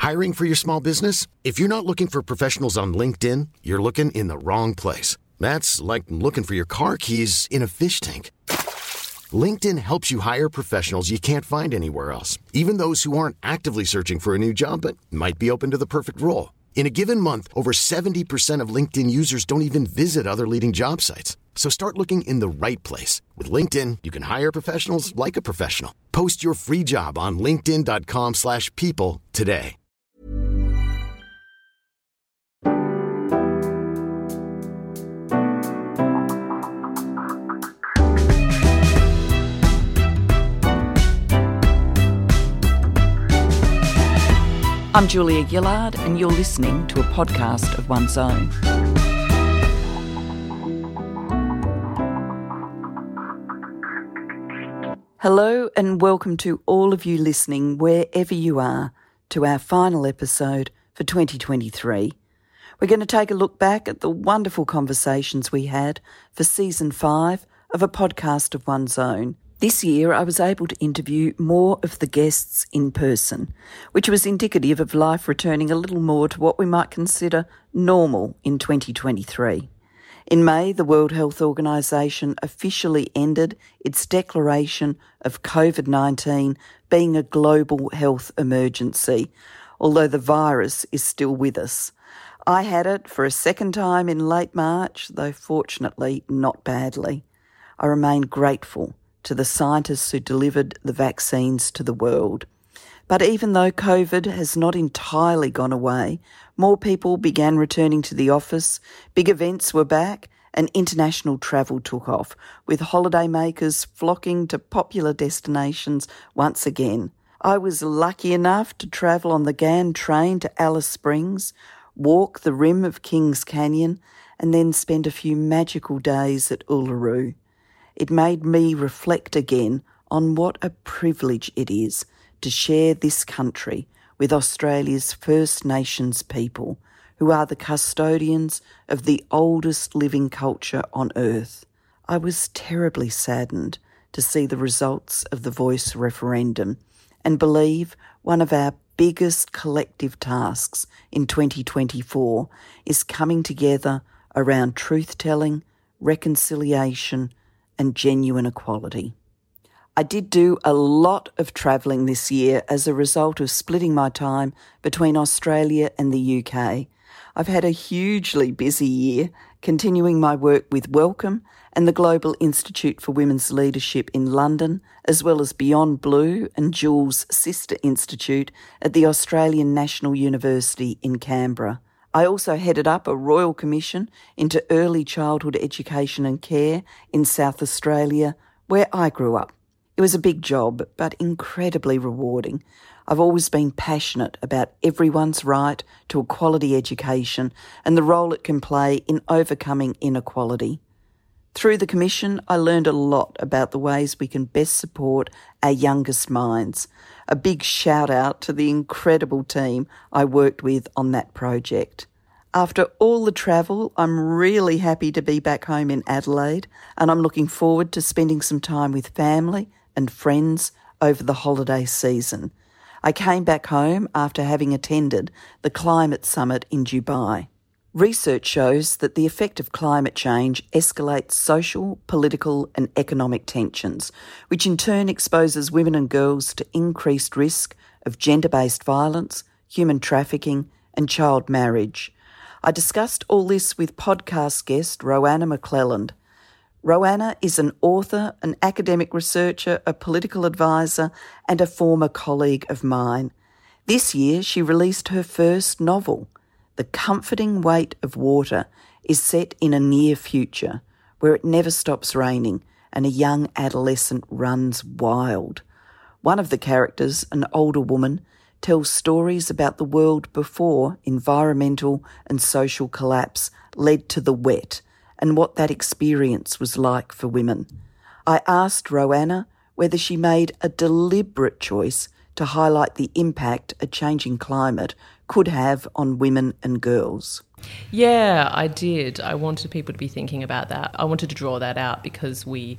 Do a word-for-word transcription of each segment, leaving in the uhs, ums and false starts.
Hiring for your small business? If you're not looking for professionals on LinkedIn, you're looking in the wrong place. That's like looking for your car keys in a fish tank. LinkedIn helps you hire professionals you can't find anywhere else, even those who aren't actively searching for a new job but might be open to the perfect role. In a given month, over seventy percent of LinkedIn users don't even visit other leading job sites. So start looking in the right place. With LinkedIn, you can hire professionals like a professional. Post your free job on linkedin.com slash people today. I'm Julia Gillard, and you're listening to a podcast of One's Own. Hello and welcome to all of you listening, wherever you are, to our final episode for twenty twenty-three. We're going to take a look back at the wonderful conversations we had for season five of a podcast of One's Own. This year I was able to interview more of the guests in person, which was indicative of life returning a little more to what we might consider normal in twenty twenty-three. In May, the World Health Organization officially ended its declaration of COVID nineteen being a global health emergency, although the virus is still with us. I had it for a second time in late March, though fortunately not badly. I remain grateful to the scientists who delivered the vaccines to the world. But even though COVID has not entirely gone away, more people began returning to the office, big events were back, and international travel took off, with holidaymakers flocking to popular destinations once again. I was lucky enough to travel on the Ghan train to Alice Springs, walk the rim of Kings Canyon, and then spend a few magical days at Uluru. It made me reflect again on what a privilege it is to share this country with Australia's First Nations people, who are the custodians of the oldest living culture on earth. I was terribly saddened to see the results of the Voice referendum and believe one of our biggest collective tasks in twenty twenty-four is coming together around truth-telling, reconciliation, and genuine equality. I did do a lot of travelling this year as a result of splitting my time between Australia and the U K. I've had a hugely busy year, continuing my work with Wellcome and the Global Institute for Women's Leadership in London, as well as Beyond Blue and Jules' sister institute at the Australian National University in Canberra. I also headed up a Royal Commission into early childhood education and care in South Australia, where I grew up. It was a big job, but incredibly rewarding. I've always been passionate about everyone's right to a quality education and the role it can play in overcoming inequality. Through the Commission, I learned a lot about the ways we can best support our youngest minds. A big shout out to the incredible team I worked with on that project. After all the travel, I'm really happy to be back home in Adelaide, and I'm looking forward to spending some time with family and friends over the holiday season. I came back home after having attended the Climate Summit in Dubai. Research shows that the effect of climate change escalates social, political and economic tensions, which in turn exposes women and girls to increased risk of gender-based violence, human trafficking and child marriage. I discussed all this with podcast guest Roanna McClelland. Roanna is an author, an academic researcher, a political advisor and a former colleague of mine. This year she released her first novel. The Comforting Weight of Water is set in a near future where it never stops raining and a young adolescent runs wild. One of the characters, an older woman, tells stories about the world before environmental and social collapse led to the wet and what that experience was like for women. I asked Roanna whether she made a deliberate choice to highlight the impact a changing climate could have on women and girls. Yeah, I did. I wanted people to be thinking about that. I wanted to draw that out because we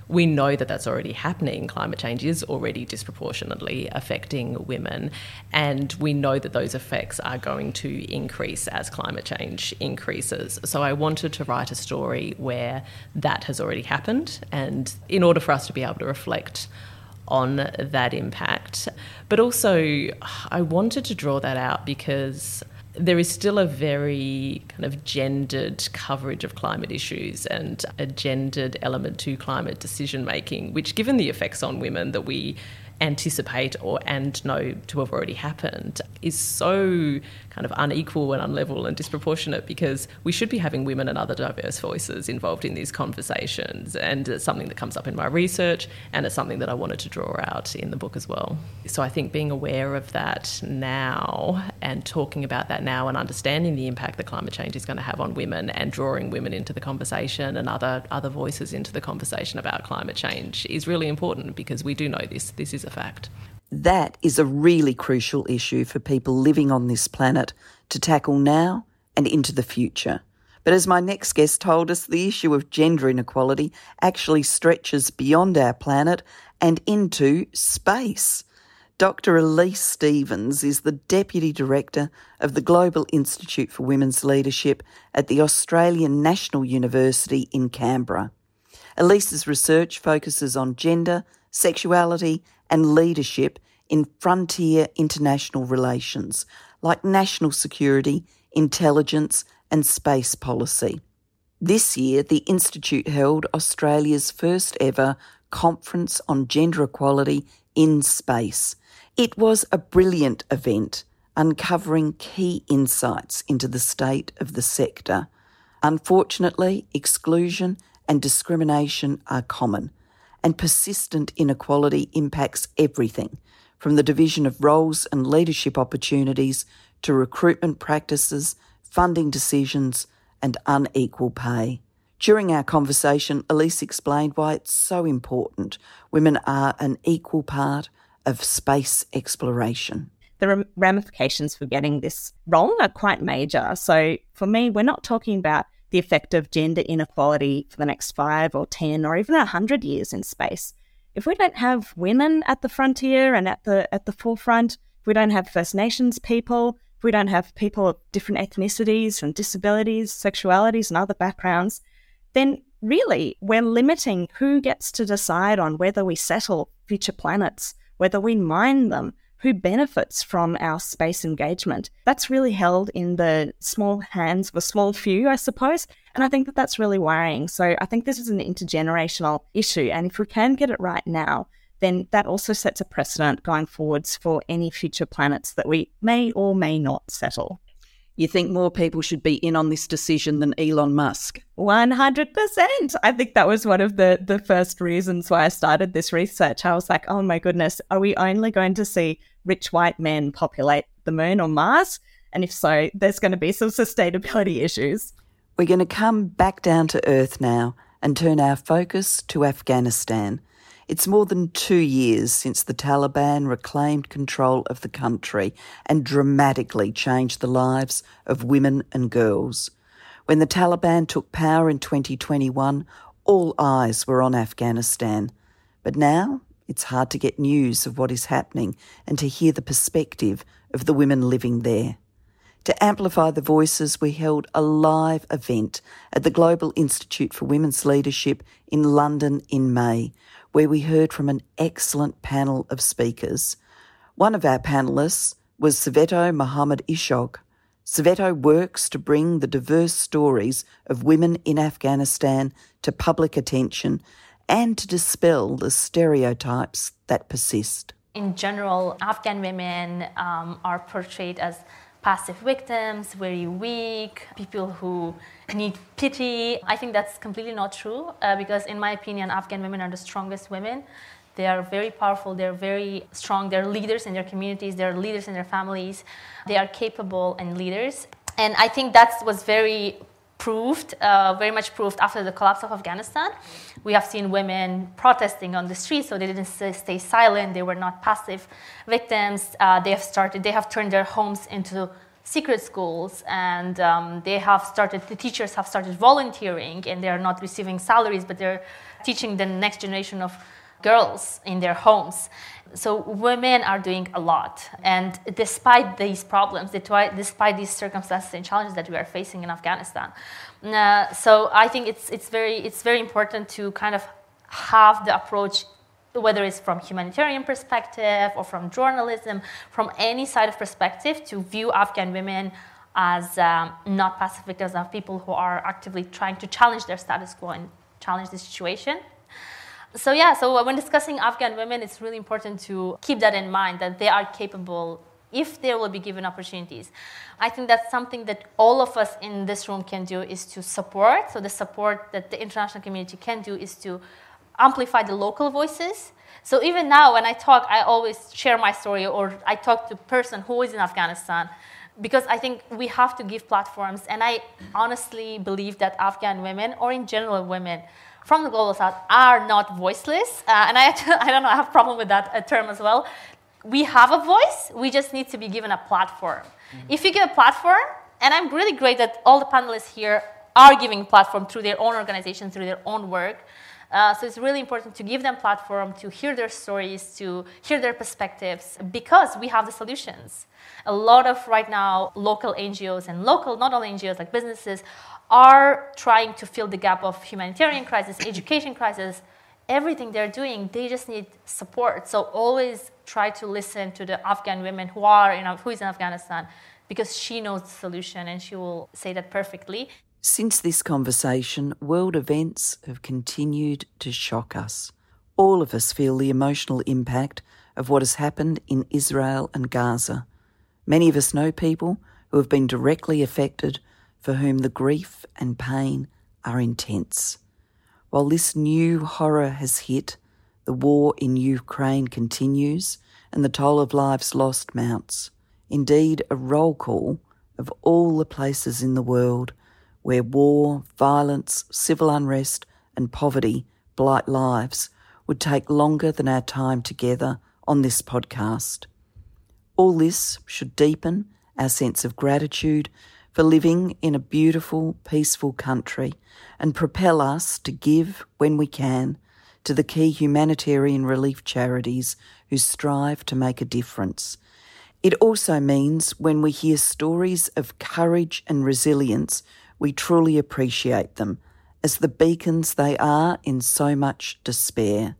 We know that that's already happening. Climate change is already disproportionately affecting women, and we know that those effects are going to increase as climate change increases. So I wanted to write a story where that has already happened, and in order for us to be able to reflect on that impact. But also, I wanted to draw that out because there is still a very kind of gendered coverage of climate issues and a gendered element to climate decision making, which, given the effects on women that we anticipate or and know to have already happened, is so kind of unequal and unlevel and disproportionate, because we should be having women and other diverse voices involved in these conversations. And it's something that comes up in my research, and it's something that I wanted to draw out in the book as well. So I think being aware of that now and talking about that now and understanding the impact that climate change is going to have on women and drawing women into the conversation and other other voices into the conversation about climate change is really important, because we do know this. This is a fact. That is a really crucial issue for people living on this planet to tackle now and into the future. But as my next guest told us, the issue of gender inequality actually stretches beyond our planet and into space. Doctor Elise Stevens is the Deputy Director of the Global Institute for Women's Leadership at the Australian National University in Canberra. Elise's research focuses on gender, sexuality and leadership in frontier international relations, like national security, intelligence and space policy. This year, the Institute held Australia's first ever Conference on Gender Equality in Space. It was a brilliant event, uncovering key insights into the state of the sector. Unfortunately, exclusion and discrimination are common, and persistent inequality impacts everything, from the division of roles and leadership opportunities to recruitment practices, funding decisions, and unequal pay. During our conversation, Elise explained why it's so important women are an equal part of space exploration. The ramifications for getting this wrong are quite major. So for me, we're not talking about the effect of gender inequality for the next five or ten or even a hundred years in space. If we don't have women at the frontier and at the at the forefront, if we don't have First Nations people, if we don't have people of different ethnicities and disabilities, sexualities and other backgrounds, then really we're limiting who gets to decide on whether we settle future planets, whether we mine them, who benefits from our space engagement. That's really held in the small hands of a small few, I suppose. And I think that that's really worrying. So I think this is an intergenerational issue. And if we can get it right now, then that also sets a precedent going forwards for any future planets that we may or may not settle. You think more people should be in on this decision than Elon Musk? one hundred percent. I think that was one of the, the first reasons why I started this research. I was like, oh my goodness, are we only going to see rich white men populate the moon or Mars? And if so, there's going to be some sustainability issues. We're going to come back down to earth now and turn our focus to Afghanistan. It's more than two years since the Taliban reclaimed control of the country and dramatically changed the lives of women and girls. When the Taliban took power in twenty twenty-one, all eyes were on Afghanistan. But now it's hard to get news of what is happening and to hear the perspective of the women living there. To amplify the voices, we held a live event at the Global Institute for Women's Leadership in London in May, where we heard from an excellent panel of speakers. One of our panellists was Soveto Mohammad Ishaq. Soveto works to bring the diverse stories of women in Afghanistan to public attention and to dispel the stereotypes that persist. In general, Afghan women um, are portrayed as passive victims, very weak, people who need pity. I think that's completely not true uh, because in my opinion, Afghan women are the strongest women. They are very powerful, they're very strong, they're leaders in their communities, they're leaders in their families, they are capable and leaders. And I think that was very proved, uh, very much proved after the collapse of Afghanistan. We have seen women protesting on the streets, so they didn't stay silent. They were not passive victims. Uh, they have started, they have turned their homes into secret schools, and um, they have started, the teachers have started volunteering, and they're not receiving salaries, but they're teaching the next generation of girls in their homes. So women are doing a lot. And despite these problems, despite these circumstances and challenges that we are facing in Afghanistan. Uh, so I think it's it's very it's very important to kind of have the approach, whether it's from humanitarian perspective or from journalism, from any side of perspective, to view Afghan women as um, not passive victims, of people who are actively trying to challenge their status quo and challenge the situation. So yeah, so when discussing Afghan women, it's really important to keep that in mind, that they are capable if they will be given opportunities. I think that's something that all of us in this room can do, is to support. So the support that the international community can do is to amplify the local voices. So even now when I talk, I always share my story, or I talk to a person who is in Afghanistan, because I think we have to give platforms. And I honestly believe that Afghan women, or in general women, from the Global South are not voiceless. Uh, and I, I don't know, I have a problem with that uh, term as well. We have a voice, we just need to be given a platform. Mm-hmm. If you give a platform, and I'm really great that all the panelists here are giving platform through their own organizations, through their own work. Uh, so it's really important to give them platform, to hear their stories, to hear their perspectives, because we have the solutions. A lot of right now local N G Os and local, not only N G Os, like businesses, are trying to fill the gap of humanitarian crisis, education crisis, everything they're doing, they just need support. So always try to listen to the Afghan women who are in, who is in Afghanistan, because she knows the solution and she will say that perfectly. Since this conversation, world events have continued to shock us. All of us feel the emotional impact of what has happened in Israel and Gaza. Many of us know people who have been directly affected, for whom the grief and pain are intense. While this new horror has hit, the war in Ukraine continues and the toll of lives lost mounts. Indeed, a roll call of all the places in the world where war, violence, civil unrest and poverty blight lives would take longer than our time together on this podcast. All this should deepen our sense of gratitude for living in a beautiful, peaceful country, and propel us to give, when we can, to the key humanitarian relief charities who strive to make a difference. It also means when we hear stories of courage and resilience, we truly appreciate them as the beacons they are in so much despair.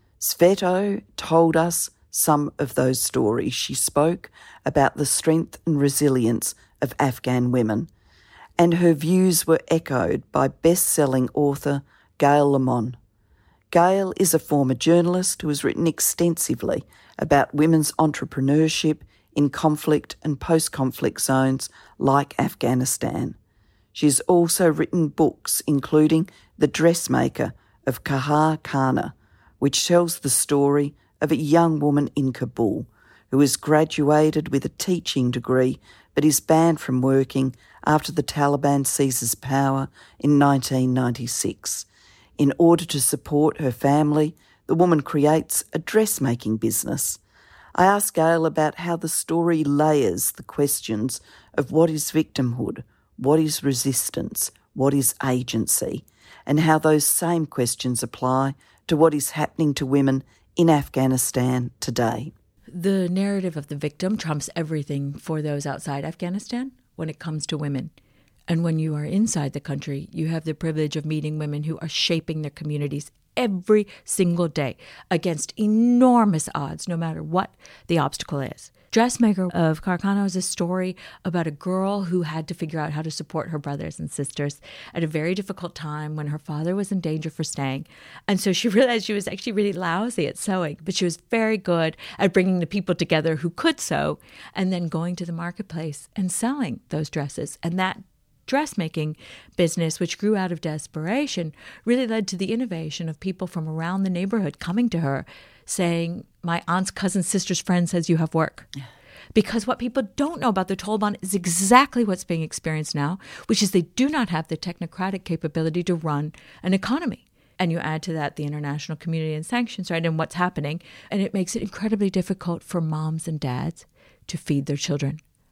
Sveto told us some of those stories. She spoke about the strength and resilience of Afghan women, and her views were echoed by best-selling author Gail Lamont. Gail is a former journalist who has written extensively about women's entrepreneurship in conflict and post-conflict zones like Afghanistan. She has also written books including The Dressmaker of Kahar Khana, which tells the story of a young woman in Kabul who has graduated with a teaching degree but is banned from working after the Taliban seizes power in nineteen ninety-six. In order to support her family, the woman creates a dressmaking business. I asked Gail about how the story layers the questions of what is victimhood, what is resistance, what is agency, and how those same questions apply to what is happening to women in Afghanistan today. The narrative of the victim trumps everything for those outside Afghanistan when it comes to women. And when you are inside the country, you have the privilege of meeting women who are shaping their communities every single day against enormous odds, no matter what the obstacle is. Dressmaker of Kahar Khana is a story about a girl who had to figure out how to support her brothers and sisters at a very difficult time when her father was in danger for staying. And so she realized she was actually really lousy at sewing, but she was very good at bringing the people together who could sew and then going to the marketplace and selling those dresses. And that dressmaking business, which grew out of desperation, really led to the innovation of people from around the neighborhood coming to her saying, my aunt's cousin's sister's friend says you have work. Yeah. Because what people don't know about the Taliban is exactly what's being experienced now, which is they do not have the technocratic capability to run an economy. And you add to that the international community and sanctions, right, and what's happening. And it makes it incredibly difficult for moms and dads to feed their children.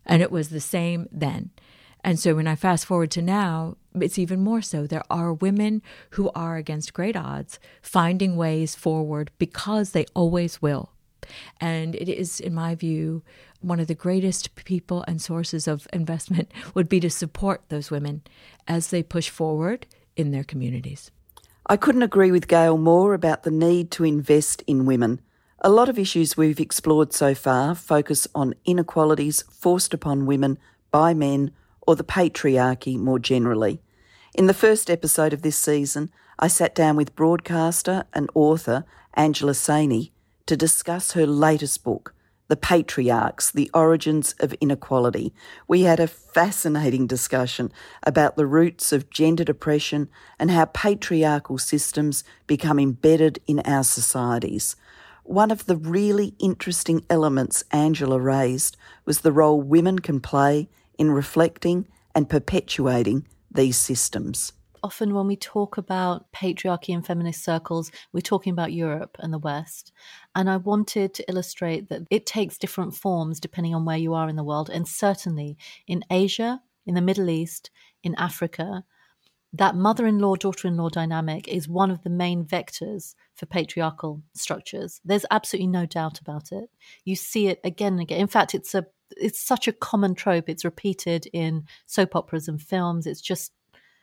And it was the same then. And so when I fast forward to now, it's even more so. There are women who are against great odds finding ways forward because they always will. And it is, in my view, one of the greatest people and sources of investment would be to support those women as they push forward in their communities. I couldn't agree with Gail more about the need to invest in women. A lot of issues we've explored so far focus on inequalities forced upon women by men or the patriarchy more generally. In the first episode of this season, I sat down with broadcaster and author Angela Saini to discuss her latest book, The Patriarchs, The Origins of Inequality. We had a fascinating discussion about the roots of gender depression and how patriarchal systems become embedded in our societies. One of the really interesting elements Angela raised was the role women can play in reflecting and perpetuating these systems. Often when we talk about patriarchy in feminist circles, we're talking about Europe and the West. And I wanted to illustrate that it takes different forms depending on where you are in the world. And certainly in Asia, in the Middle East, in Africa, that mother-in-law, daughter-in-law dynamic is one of the main vectors for patriarchal structures. There's absolutely no doubt about it. You see it again and again. In fact, it's a it's such a common trope. It's repeated in soap operas and films. It's just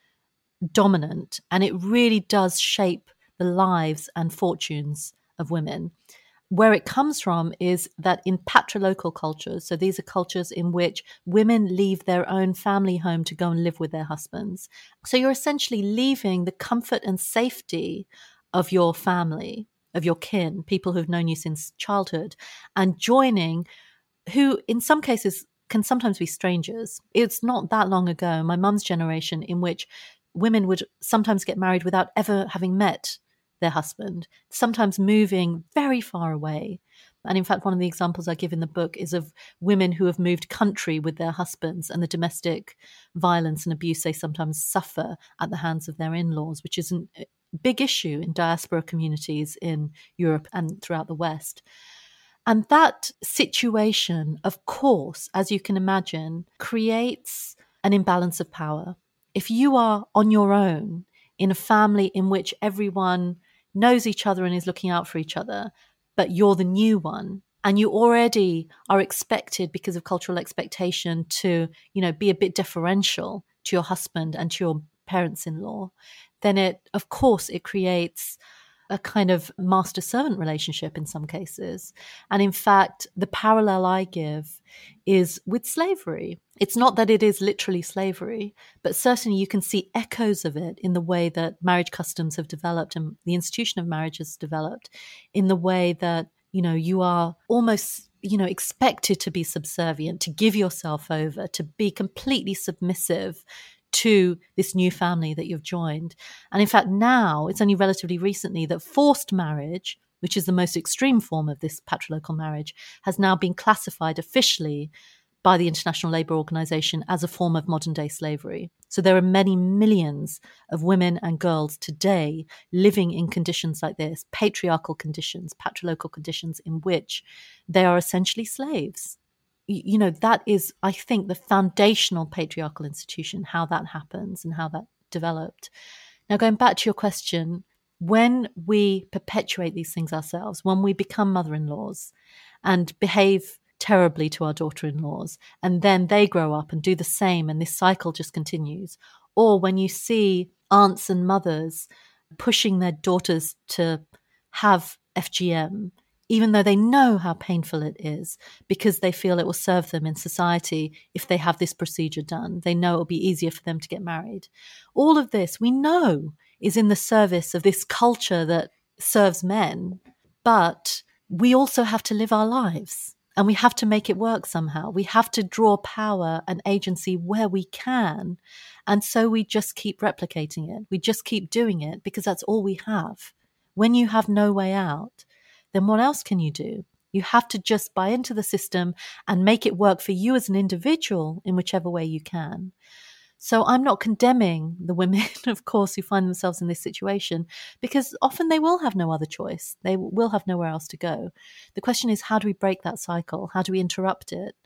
dominant, and it really does shape the lives and fortunes of women. Where it comes from is that in patrilocal cultures, so these are cultures in which women leave their own family home to go and live with their husbands. So you're essentially leaving the comfort and safety of your family, of your kin, people who've known you since childhood, and joining who in some cases can sometimes be strangers. It's not that long ago, my mum's generation, in which women would sometimes get married without ever having met their husband, sometimes moving very far away. And in fact, one of the examples I give in the book is of women who have moved country with their husbands and the domestic violence and abuse they sometimes suffer at the hands of their in-laws, which is a big issue in diaspora communities in Europe and throughout the West. And that situation, of course, as you can imagine, creates an imbalance of power. If you are on your own in a family in which everyone knows each other and is looking out for each other, but you're the new one, and you already are expected because of cultural expectation to, you know, be a bit deferential to your husband and to your parents-in-law, then it, of course, it creates a kind of master-servant relationship in some cases. And in fact, the parallel I give is with slavery. It's not that it is literally slavery, but certainly you can see echoes of it in the way that marriage customs have developed and the institution of marriage has developed, in the way that, you know, you are almost, you know, expected to be subservient, to give yourself over, to be completely submissive to this new family that you've joined. And in fact, now it's only relatively recently that forced marriage, which is the most extreme form of this patrilocal marriage, has now been classified officially by the International Labour Organization as a form of modern day slavery. So there are many millions of women and girls today living in conditions like this, patriarchal conditions, patrilocal conditions in which they are essentially slaves. You know, that is, I think, the foundational patriarchal institution, how that happens and how that developed. Now, going back to your question, when we perpetuate these things ourselves, when we become mother-in-laws and behave terribly to our daughter-in-laws, and then they grow up and do the same, and this cycle just continues, or when you see aunts and mothers pushing their daughters to have F G M, even though they know how painful it is, because they feel it will serve them in society if they have this procedure done. They know it will be easier for them to get married. All of this, we know, is in the service of this culture that serves men, but we also have to live our lives, and we have to make it work somehow. We have to draw power and agency where we can, and so we just keep replicating it. We just keep doing it because that's all we have. When you have no way out, then what else can you do? You have to just buy into the system and make it work for you as an individual in whichever way you can. So I'm not condemning the women, of course, who find themselves in this situation, because often they will have no other choice. They will have nowhere else to go. The question is, how do we break that cycle? How do we interrupt it?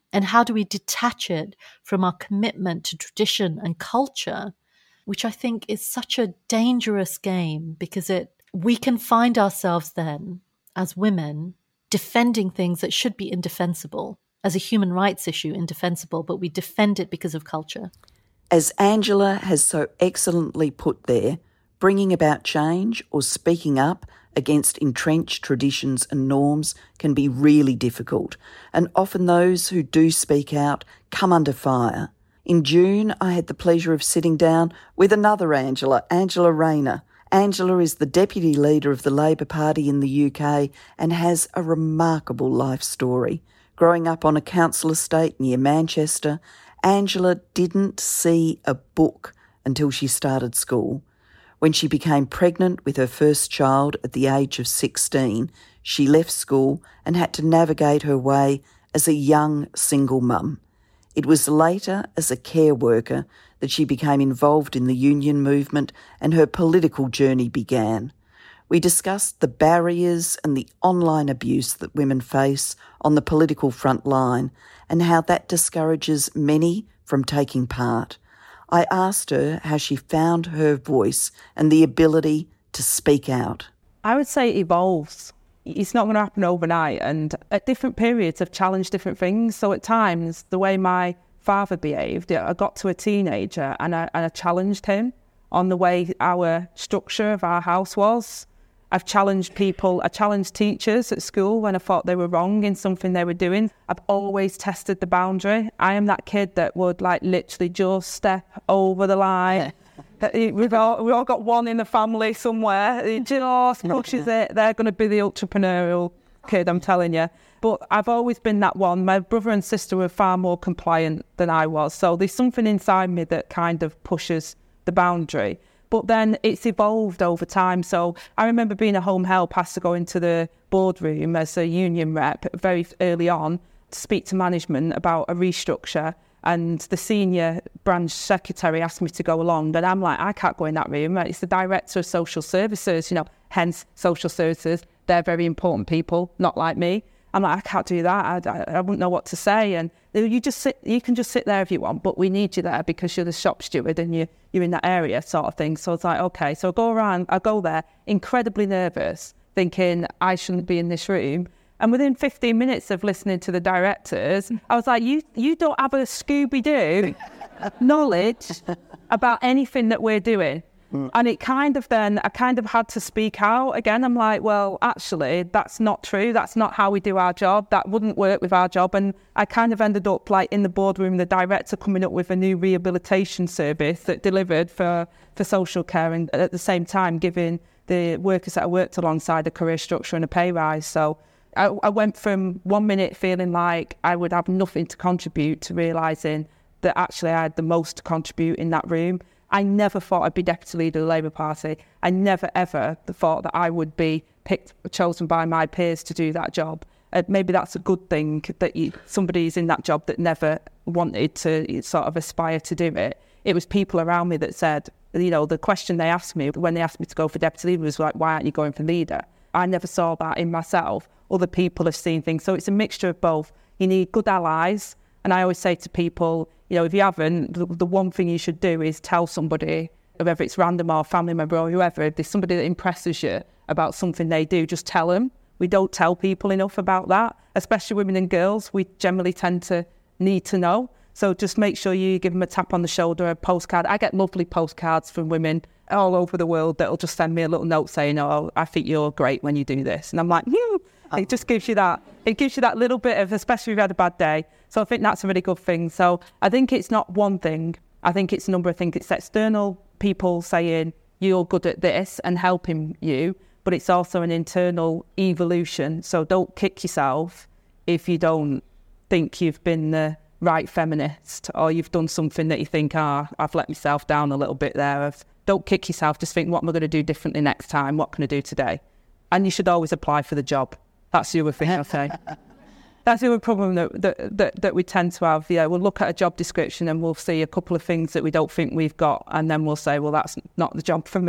And how do we detach it from our commitment to tradition and culture, which I think is such a dangerous game, because it we can find ourselves then as women defending things that should be indefensible, as a human rights issue, indefensible, but we defend it because of culture. As Angela has so excellently put there, bringing about change or speaking up against entrenched traditions and norms can be really difficult, and often those who do speak out come under fire. In June, I had the pleasure of sitting down with another Angela, Angela Rayner. Angela is the deputy leader of the Labor Party in the U K and has a remarkable life story. Growing up on a council estate near Manchester, Angela didn't see a book until she started school. When she became pregnant with her first child at the age of sixteen, she left school and had to navigate her way as a young single mum. It was later as a care worker that she became involved in the union movement and her political journey began. We discussed the barriers and the online abuse that women face on the political front line and how that discourages many from taking part. I asked her how she found her voice and the ability to speak out. I would say it evolves. It's not going to happen overnight, and at different periods I've challenged different things. So at times, the way my father behaved, I got to a teenager and I, and I challenged him on the way our structure of our house was. I've challenged people, I challenged teachers at school when I thought they were wrong in something they were doing. I've always tested the boundary. I am that kid that would like literally just step over the line. We've all, we've all got one in the family somewhere. It just pushes it. They're going to be the entrepreneurial kid, I'm telling you. But I've always been that one. My brother and sister were far more compliant than I was. So there's something inside me that kind of pushes the boundary. But then it's evolved over time. So I remember being a home help, asked to go into the boardroom as a union rep very early on to speak to management about a restructure. And the senior branch secretary asked me to go along. And I'm like, I can't go in that room. It's the director of social services, you know, hence social services. They're very important people, not like me. I'm like, I can't do that. I, I, I wouldn't know what to say. And you just sit, you can just sit there if you want, but we need you there because you're the shop steward and you, you're in that area sort of thing. So it's like, okay, so I go around, I go there, incredibly nervous, thinking I shouldn't be in this room. And within fifteen minutes of listening to the directors, I was like, you you don't have a Scooby-Doo knowledge about anything that we're doing. Mm. And it kind of then, I kind of had to speak out again. I'm like, well, actually, that's not true. That's not how we do our job. That wouldn't work with our job. And I kind of ended up like in the boardroom, the director coming up with a new rehabilitation service that delivered for, for social care and at the same time giving the workers that I worked alongside a career structure and a pay rise. So I, I went from one minute feeling like I would have nothing to contribute to realising that actually I had the most to contribute in that room. I never thought I'd be deputy leader of the Labour Party. I never, ever thought that I would be picked, chosen by my peers to do that job. Uh, maybe that's a good thing that you, somebody's in that job that never wanted to sort of aspire to do it. It was people around me that said, you know, the question they asked me when they asked me to go for deputy leader was like, why aren't you going for leader? I never saw that in myself. Other people have seen things. So it's a mixture of both. You need good allies. And I always say to people, you know, if you haven't, the, the one thing you should do is tell somebody, whether it's random or family member or whoever, if there's somebody that impresses you about something they do, just tell them. We don't tell people enough about that, especially women and girls. We generally tend to need to know. So just make sure you give them a tap on the shoulder, a postcard. I get lovely postcards from women all over the world that'll just send me a little note saying, oh, I think you're great when you do this. And I'm like, hmm. It just gives you that, it gives you that little bit of, especially if you've had a bad day. So I think that's a really good thing. So I think it's not one thing. I think it's a number of things. It's external people saying, you're good at this and helping you, but it's also an internal evolution. So don't kick yourself if you don't think you've been the right feminist or you've done something that you think, ah, oh, I've let myself down a little bit there. I've, don't kick yourself. Just think, what am I going to do differently next time? What can I do today? And you should always apply for the job. That's the other thing I'll say. That's the other problem that, that that that we tend to have. Yeah, we'll look at a job description and we'll see a couple of things that we don't think we've got, and then we'll say, well, that's not the job for me.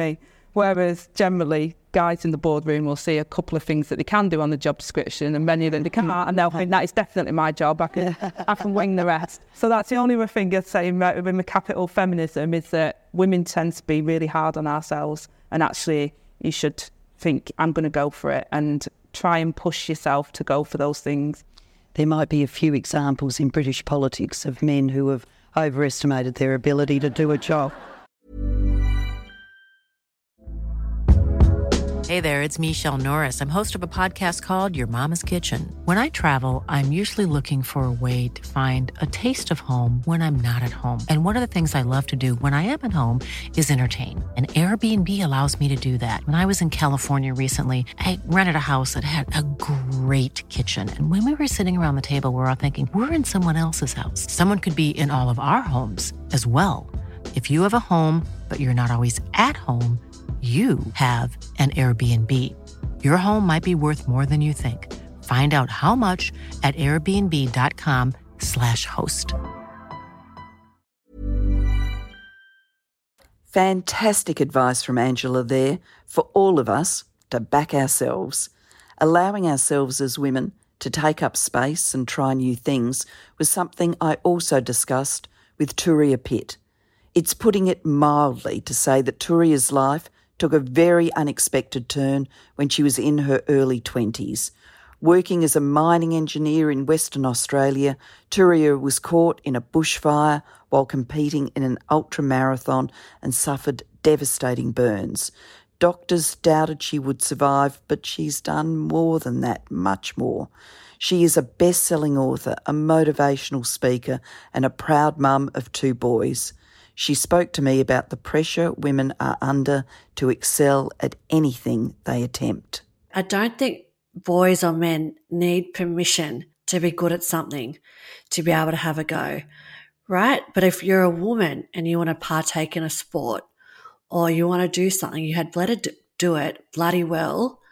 Whereas generally, guys in the boardroom will see a couple of things that they can do on the job description and many that they can't, and they'll think that is definitely my job. I can, I can wing the rest. So that's the only thing I'd say with the capital feminism is that women tend to be really hard on ourselves, and actually you should think, I'm going to go for it, and try and push yourself to go for those things. There might be a few examples in British politics of men who have overestimated their ability to do a job. Hey there, it's Michelle Norris. I'm host of a podcast called Your Mama's Kitchen. When I travel, I'm usually looking for a way to find a taste of home when I'm not at home. And one of the things I love to do when I am at home is entertain. And Airbnb allows me to do that. When I was in California recently, I rented a house that had a great kitchen. And when we were sitting around the table, we were all thinking, we're in someone else's house. Someone could be in all of our homes as well. If you have a home, but you're not always at home, you have an Airbnb. Your home might be worth more than you think. Find out how much at airbnb.com slash host. Fantastic advice from Angela there for all of us to back ourselves. Allowing ourselves as women to take up space and try new things was something I also discussed with Turia Pitt. It's putting it mildly to say that Turia's life took a very unexpected turn when she was in her early twenties. Working as a mining engineer in Western Australia, Turia was caught in a bushfire while competing in an ultra-marathon and suffered devastating burns. Doctors doubted she would survive, but she's done more than that, much more. She is a best-selling author, a motivational speaker, and a proud mum of two boys. She spoke to me about the pressure women are under to excel at anything they attempt. I don't think boys or men need permission to be good at something, to be able to have a go, right? But if you're a woman and you want to partake in a sport or you want to do something, you had better do it bloody well.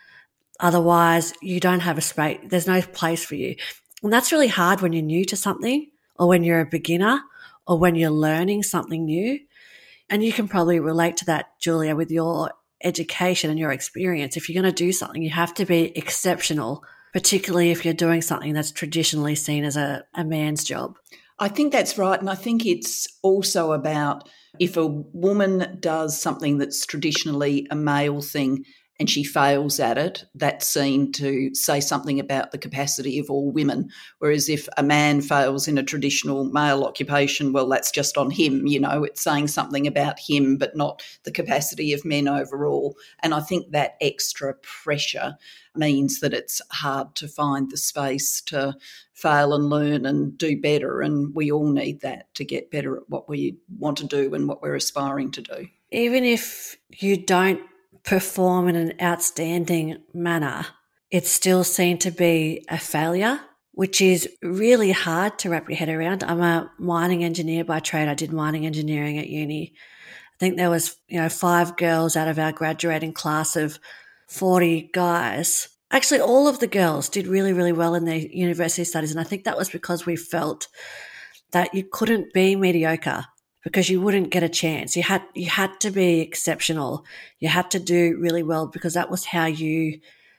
Otherwise, you don't have a space. There's no place for you. And that's really hard when you're new to something or when you're a beginner or when you're learning something new. And you can probably relate to that, Julia, with your education and your experience. If you're going to do something, you have to be exceptional, particularly if you're doing something that's traditionally seen as a, a man's job. I think that's right. And I think it's also about if a woman does something that's traditionally a male thing and she fails at it, that's seen to say something about the capacity of all women. Whereas if a man fails in a traditional male occupation, well, that's just on him, you know, it's saying something about him, but not the capacity of men overall. And I think that extra pressure means that it's hard to find the space to fail and learn and do better. And we all need that to get better at what we want to do and what we're aspiring to do. Even if you don't perform in an outstanding manner, it's still seen to be a failure, which is really hard to wrap your head around. I'm a mining engineer by trade. I did mining engineering at uni. I think there was, you know, five girls out of our graduating class of forty guys. Actually, all of the girls did really, really well in their university studies. And I think that was because we felt that you couldn't be mediocre, because you wouldn't get a chance. You had you had to be exceptional. You had to do really well, because that was how you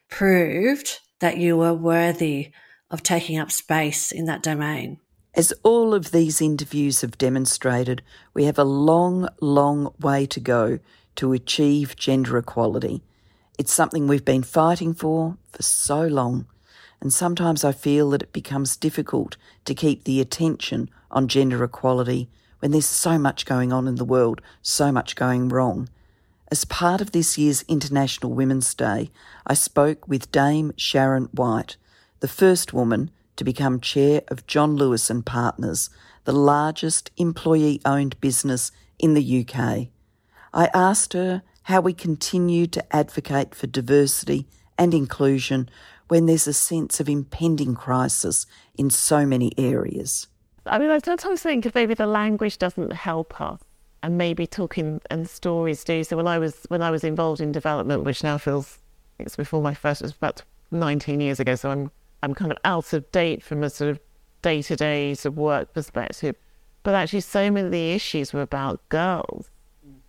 proved that you were worthy of taking up space in that domain. As all of these interviews have demonstrated, we have a long, long way to go to achieve gender equality. It's something we've been fighting for for so long, and sometimes I feel that it becomes difficult to keep the attention on gender equality when there's so much going on in the world, so much going wrong. As part of this year's International Women's Day, I spoke with Dame Sharon White, the first woman to become chair of John Lewis and Partners, the largest employee-owned business in the U K. I asked her how we continue to advocate for diversity and inclusion when there's a sense of impending crisis in so many areas. I mean, I sometimes think if maybe the language doesn't help us, and maybe talking and stories do. So when I was when I was involved in development, which now feels it's before my first, it was about nineteen years ago. So I'm I'm kind of out of date from a sort of day to day sort of work perspective. But actually, so many of the issues were about girls,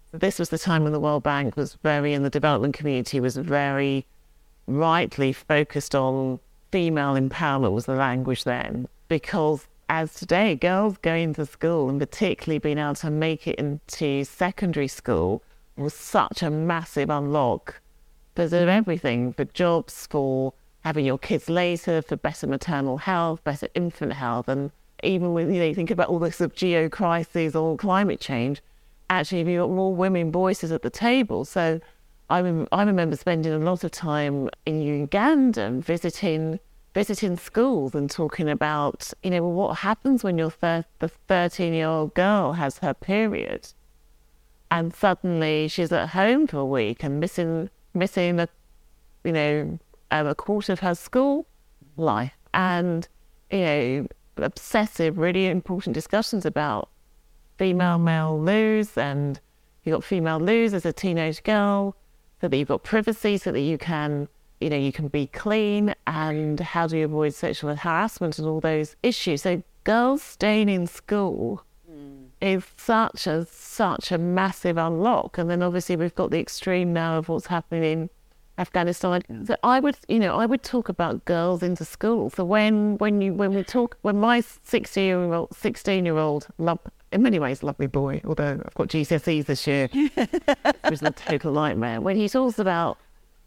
This was the time when the World Bank was very, and the development community was very rightly focused on female empowerment was the language then, because as today, girls going to school and particularly being able to make it into secondary school was such a massive unlock for sort of everything, for jobs, for having your kids later, for better maternal health, better infant health, and even when you know, you think about all this sort of geo crises or climate change, actually you've got more women voices at the table. So I, rem- I remember spending a lot of time in Uganda visiting visiting schools and talking about, you know, well, what happens when your thir- the thirteen-year-old girl has her period and suddenly she's at home for a week and missing, missing a, you know, um, a quarter of her school life. And, you know, obsessive, really important discussions about female-male lose, and you've got female lose as a teenage girl, so that you've got privacy, so that you can, you know, you can be clean, and how do you avoid sexual harassment and all those issues. So girls staying in school mm. is such a, such a massive unlock. And then obviously we've got the extreme now of what's happening in Afghanistan. Yeah. So I would, you know, I would talk about girls into school. So when, when you, when we talk, when my sixteen-year-old, sixteen-year-old, love, in many ways, lovely boy, although I've got G C S Es this year, which was a total nightmare. When he talks about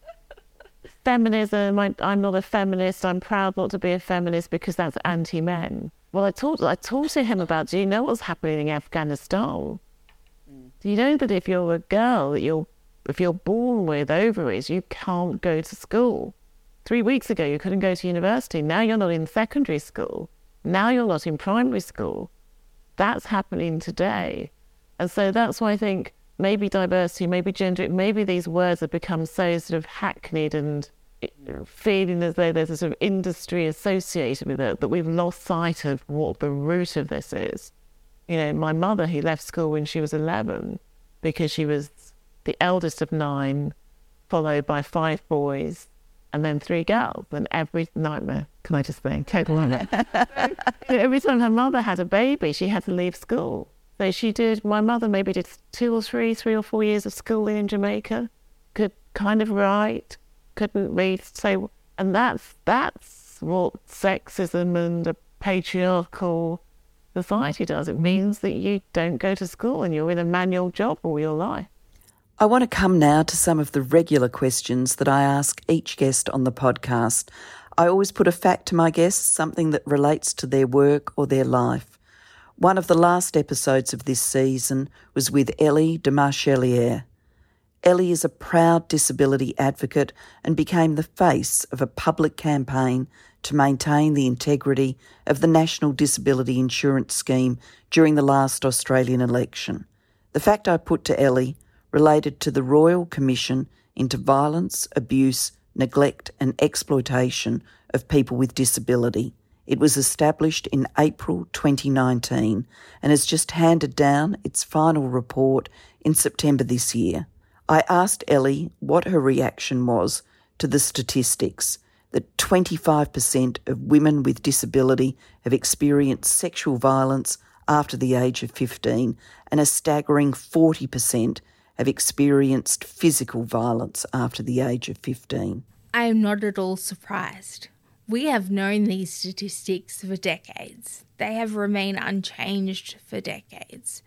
feminism, I, I'm not a feminist, I'm proud not to be a feminist because that's anti-men. Well, I talked, I talked to him about, do you know what's happening in Afghanistan? Mm. Do you know that if you're a girl, that you're, if you're born with ovaries, you can't go to school? Three weeks ago, you couldn't go to university. Now you're not in secondary school. Now you're not in primary school. That's happening today. And so that's why I think maybe diversity, maybe gender, maybe these words have become so sort of hackneyed and feeling as though there's a sort of industry associated with it, that we've lost sight of what the root of this is. You know, my mother, who left school when she was eleven because she was the eldest of nine, followed by five boys and then three girls, and every nightmare, can I just say, total nightmare. So, every time her mother had a baby, she had to leave school. So she did, my mother maybe did two or three, three or four years of schooling in Jamaica, could kind of write, couldn't read, so, and that's, that's what sexism and a patriarchal society does. It means that you don't go to school and you're in a manual job all your life. I want to come now to some of the regular questions that I ask each guest on the podcast. I always put a fact to my guests, something that relates to their work or their life. One of the last episodes of this season was with Ellie de Marchelier. Ellie is a proud disability advocate and became the face of a public campaign to maintain the integrity of the National Disability Insurance Scheme during the last Australian election. The fact I put to Ellie related to the Royal Commission into Violence, Abuse, Neglect and Exploitation of People with Disability. It was established in April twenty nineteen and has just handed down its final report in September this year. I asked Ellie what her reaction was to the statistics that twenty-five percent of women with disability have experienced sexual violence after the age of fifteen, and a staggering forty percent have experienced physical violence after the age of fifteen. I am not at all surprised. We have known these statistics for decades. They have remained unchanged for decades.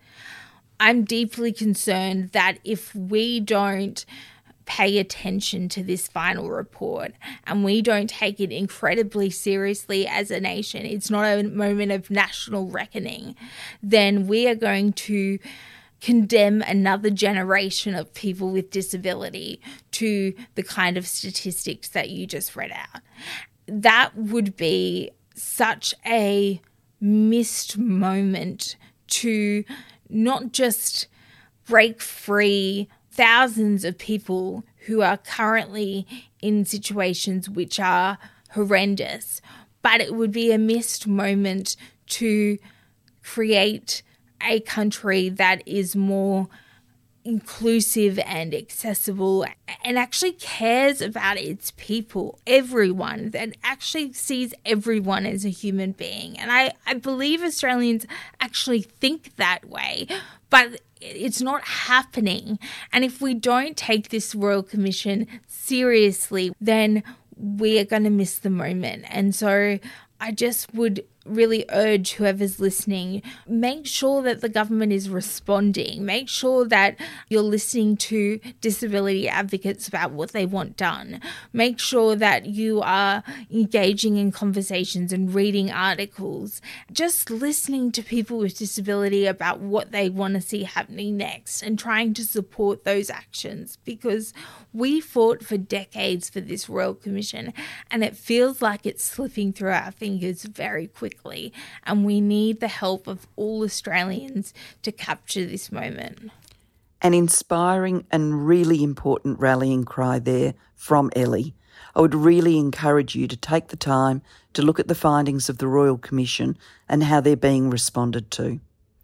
I'm deeply concerned that if we don't pay attention to this final report and we don't take it incredibly seriously as a nation, it's not a moment of national reckoning, then we are going to condemn another generation of people with disability to the kind of statistics that you just read out. That would be such a missed moment to not just break free thousands of people who are currently in situations which are horrendous, but it would be a missed moment to create a country that is more inclusive and accessible and actually cares about its people, everyone, that actually sees everyone as a human being. And I, I believe Australians actually think that way, but it's not happening. And if we don't take this Royal Commission seriously, then we are going to miss the moment. And so I just would really urge whoever's listening, make sure that the government is responding. Make sure that you're listening to disability advocates about what they want done. Make sure that you are engaging in conversations and reading articles. Just listening to people with disability about what they want to see happening next and trying to support those actions, because we fought for decades for this Royal Commission and it feels like it's slipping through our fingers very quickly. And we need the help of all Australians to capture this moment. An inspiring and really important rallying cry there from Ellie. I would really encourage you to take the time to look at the findings of the Royal Commission and how they're being responded to.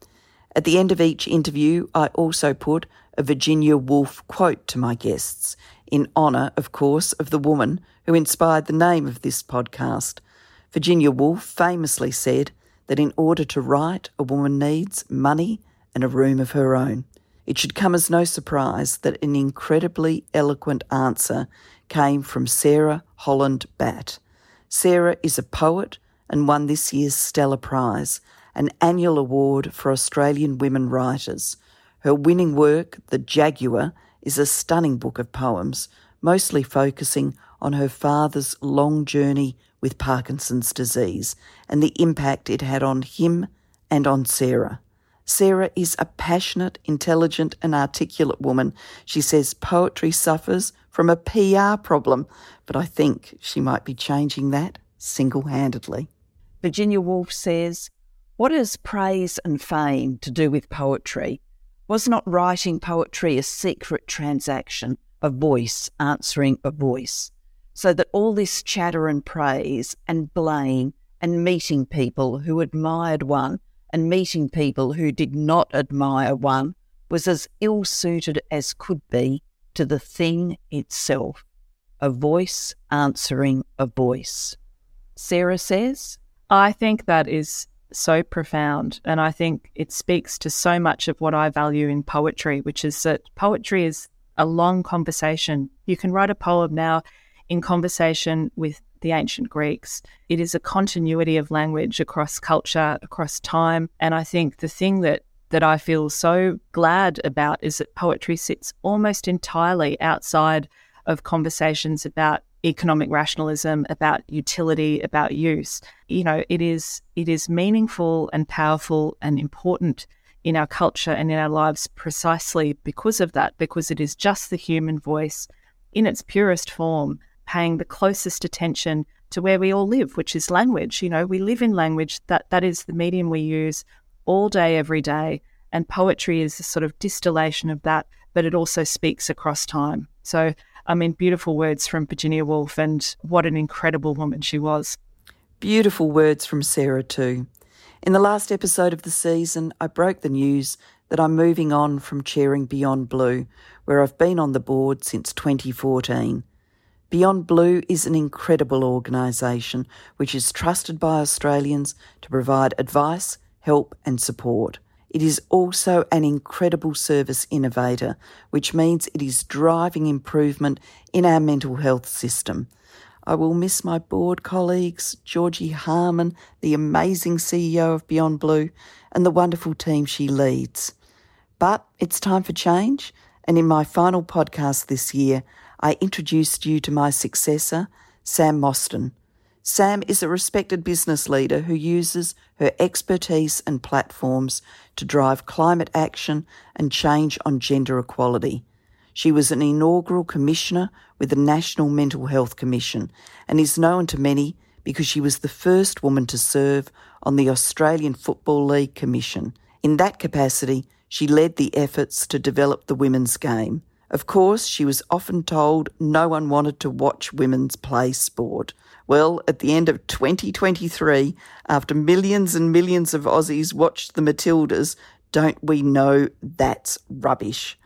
At the end of each interview, I also put a Virginia Woolf quote to my guests, in honour, of course, of the woman who inspired the name of this podcast. Virginia Woolf famously said that in order to write, a woman needs money and a room of her own. It should come as no surprise that an incredibly eloquent answer came from Sarah Holland Batt. Sarah is a poet and won this year's Stella Prize, an annual award for Australian women writers. Her winning work, The Jaguar, is a stunning book of poems, mostly focusing on her father's long journey with Parkinson's disease and the impact it had on him and on Sarah. Sarah is a passionate, intelligent and articulate woman. She says poetry suffers from a P R problem, but I think she might be changing that single-handedly. Virginia Woolf says, "What has praise and fame to do with poetry? Was not writing poetry a secret transaction, a voice answering a voice? So that all this chatter and praise and blame and meeting people who admired one and meeting people who did not admire one was as ill-suited as could be to the thing itself, a voice answering a voice." Sarah says, I think that is so profound, and I think it speaks to so much of what I value in poetry, which is that poetry is a long conversation. You can write a poem now in conversation with the ancient Greeks. It is a continuity of language across culture, across time. And I think the thing that, that I feel so glad about is that poetry sits almost entirely outside of conversations about economic rationalism, about utility, about use. You know, it is it is meaningful and powerful and important in our culture and in our lives precisely because of that, because it is just the human voice in its purest form, paying the closest attention to where we all live, which is language. You know, we live in language. That that is the medium we use all day, every day. And poetry is a sort of distillation of that, but it also speaks across time. So, I mean, beautiful words from Virginia Woolf, and what an incredible woman she was. Beautiful words from Sarah too. In the last episode of the season, I broke the news that I'm moving on from chairing Beyond Blue, where I've been on the board since twenty fourteen. Beyond Blue is an incredible organisation which is trusted by Australians to provide advice, help and support. It is also an incredible service innovator, which means it is driving improvement in our mental health system. I will miss my board colleagues, Georgie Harman, the amazing C E O of Beyond Blue, and the wonderful team she leads. But it's time for change, and in my final podcast this year, I introduced you to my successor, Sam Mostyn. Sam is a respected business leader who uses her expertise and platforms to drive climate action and change on gender equality. She was an inaugural commissioner with the National Mental Health Commission and is known to many because she was the first woman to serve on the Australian Football League Commission. In that capacity, she led the efforts to develop the women's game. Of course, she was often told no one wanted to watch women's play sport. Well, at the end of twenty twenty-three, after millions and millions of Aussies watched the Matildas, don't we know that's rubbish?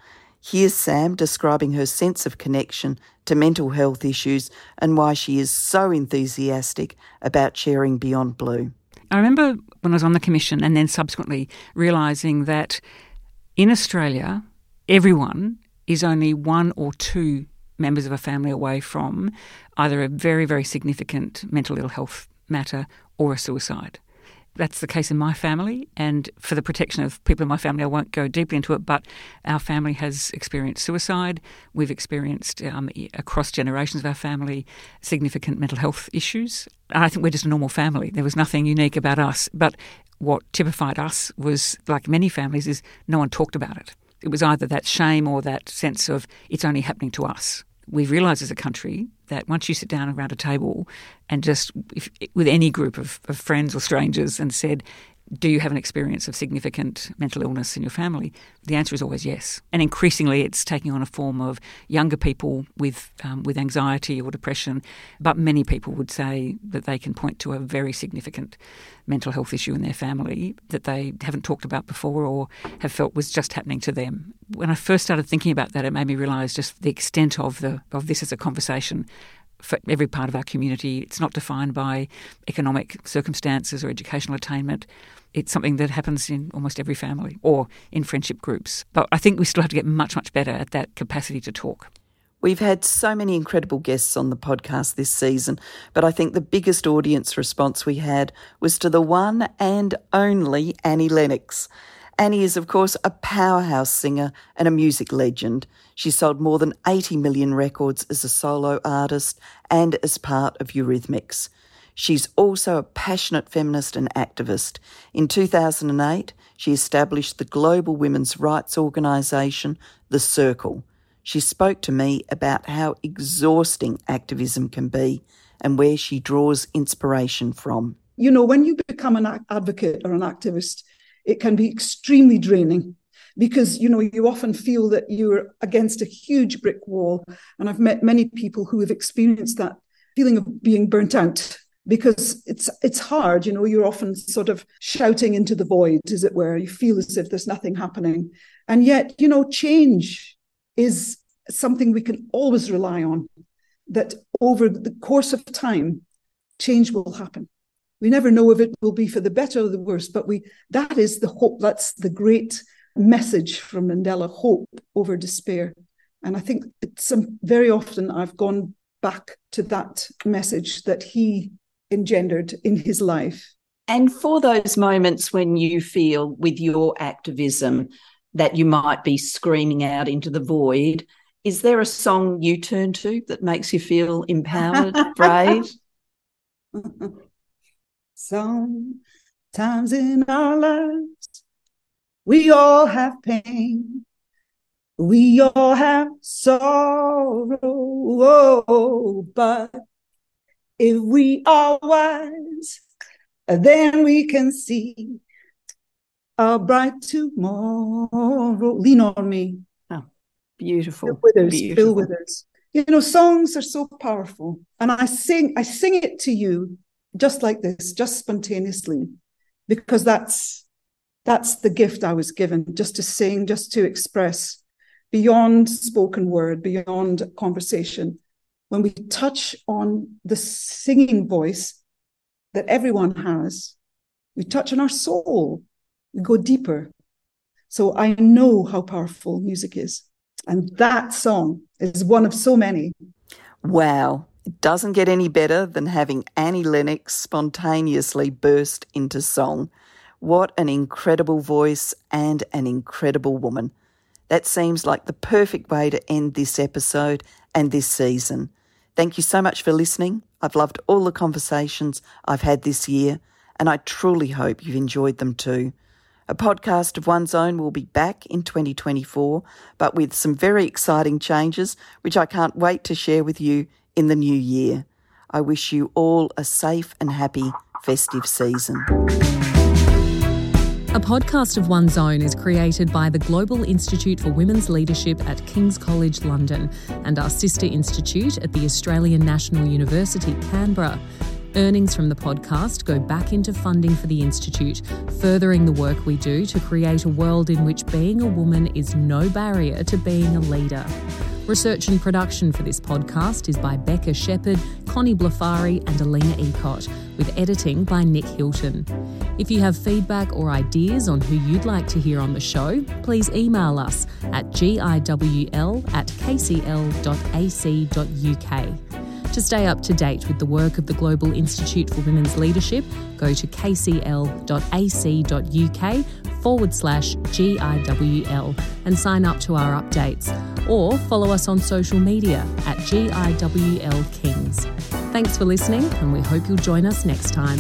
Here's Sam describing her sense of connection to mental health issues and why she is so enthusiastic about sharing Beyond Blue. I remember when I was on the commission and then subsequently realising that in Australia, everyone is only one or two members of a family away from either a very, very significant mental ill health matter or a suicide. That's the case in my family, and for the protection of people in my family, I won't go deeply into it, but our family has experienced suicide. We've experienced, um, across generations of our family, significant mental health issues. And I think we're just a normal family. There was nothing unique about us. But what typified us was, like many families, is no one talked about it. It was either that shame or that sense of it's only happening to us. We've realised as a country that once you sit down around a table and just if, with any group of, of friends or strangers and said, do you have an experience of significant mental illness in your family? The answer is always yes. And increasingly it's taking on a form of younger people with um, with anxiety or depression, but many people would say that they can point to a very significant mental health issue in their family that they haven't talked about before or have felt was just happening to them. When I first started thinking about that, it made me realise just the extent of the of this as a conversation for every part of our community. It's not defined by economic circumstances or educational attainment. It's something that happens in almost every family or in friendship groups. But I think we still have to get much, much better at that capacity to talk. We've had so many incredible guests on the podcast this season, but I think the biggest audience response we had was to the one and only Annie Lennox. Annie is, of course, a powerhouse singer and a music legend. She sold more than eighty million records as a solo artist and as part of Eurythmics. She's also a passionate feminist and activist. In two thousand eight, she established the global women's rights organisation, The Circle. She spoke to me about how exhausting activism can be and where she draws inspiration from. You know, when you become an advocate or an activist, it can be extremely draining because, you know, you often feel that you're against a huge brick wall. And I've met many people who have experienced that feeling of being burnt out because it's it's hard. You know, you're often sort of shouting into the void, as it were. You feel as if there's nothing happening. And yet, you know, change is something we can always rely on, that over the course of time, change will happen. We never know if it will be for the better or the worse, but we that is the hope. That's the great message from Mandela, hope over despair. And I think it's some, very often I've gone back to that message that he engendered in his life. And for those moments when you feel with your activism that you might be screaming out into the void, is there a song you turn to that makes you feel empowered, brave? Sometimes in our lives, we all have pain. We all have sorrow. Oh, but if we are wise, then we can see a bright tomorrow. Lean on me. Oh, beautiful. Bill Withers, beautiful. Bill Withers. You know, songs are so powerful. And I sing, I sing it to you just like this, just spontaneously, because that's that's the gift I was given, just to sing, just to express beyond spoken word, beyond conversation. When we touch on the singing voice that everyone has, we touch on our soul, we go deeper. So I know how powerful music is. And that song is one of so many. Wow. It doesn't get any better than having Annie Lennox spontaneously burst into song. What an incredible voice and an incredible woman. That seems like the perfect way to end this episode and this season. Thank you so much for listening. I've loved all the conversations I've had this year, and I truly hope you've enjoyed them too. A podcast of One's Own will be back in twenty twenty-four, but with some very exciting changes, which I can't wait to share with you in the new year. I wish you all a safe and happy festive season. A podcast of One's Own is created by the Global Institute for Women's Leadership at King's College London and our sister institute at the Australian National University, Canberra. Earnings from the podcast go back into funding for the Institute, furthering the work we do to create a world in which being a woman is no barrier to being a leader. Research and production for this podcast is by Becca Shepherd, Connie Blafari and Alina Eacott, with editing by Nick Hilton. If you have feedback or ideas on who you'd like to hear on the show, please email us at giwl at kcl.ac.uk. To stay up to date with the work of the Global Institute for Women's Leadership, go to kcl.ac.uk forward slash GIWL and sign up to our updates, or follow us on social media at G I W L Kings. Thanks for listening, and we hope you'll join us next time.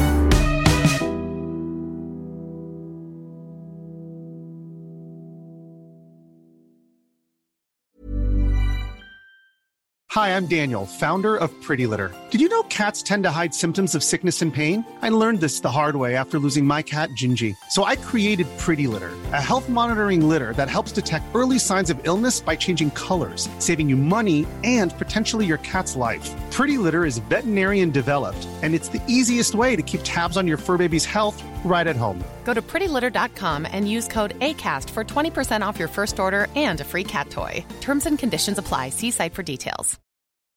Hi, I'm Daniel, founder of Pretty Litter. Did you know cats tend to hide symptoms of sickness and pain? I learned this the hard way after losing my cat, Gingy. So I created Pretty Litter, a health monitoring litter that helps detect early signs of illness by changing colors, saving you money and potentially your cat's life. Pretty Litter is veterinarian developed, and it's the easiest way to keep tabs on your fur baby's health right at home. Go to pretty litter dot com and use code ACAST for twenty percent off your first order and a free cat toy. Terms and conditions apply. See site for details.